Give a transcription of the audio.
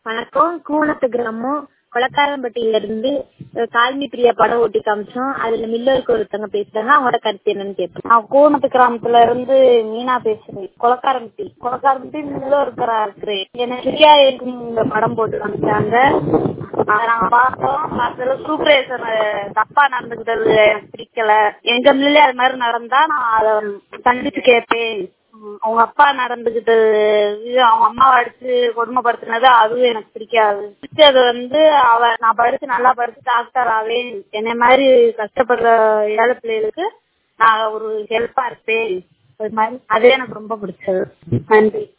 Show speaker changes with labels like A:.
A: வணக்கம். கூனத்து கிராமம் கொளக்காரம்பட்டியில இருந்து காலனி பிரியா படம் ஓட்டி காமிச்சோம். அதுல மில்லருக்கு ஒருத்தவங்க பேசுறாங்க. அவங்களோட கருத்து என்னன்னு கேட்போம்.
B: நான் கூனத்து கிராமத்துல இருந்து மீனா பேசுறேன். கொளக்காரம்பட்டி மில்ல இருக்கிறேன். எனக்கு பிரியா இந்த படம் போட்டு காமிச்சாங்க. அதை நாங்க பார்த்தோம். அதுல சூப்பரேசன் தப்பா நடந்துக்கிட்டது எனக்கு பிடிக்கல. எங்க மில்ல அது மாதிரி நடந்தா நான் அதை கண்டிச்சு கேட்பேன். அவங்க அப்பா நடந்துகிட்டு அவங்க அம்மாவை அடிச்சு கொடுமைப்படுத்தினது அதுவும் எனக்கு பிடிக்காது. பிடிச்சது நான் படிச்சு நல்லா படிச்சு டாக்டர் ஆவேன். என்னை மாதிரி கஷ்டப்படுற ஏழை பிள்ளைகளுக்கு நான் ஒரு ஹெல்ப்பா இருப்பேன். அது எனக்கு ரொம்ப பிடிச்சது. நன்றி.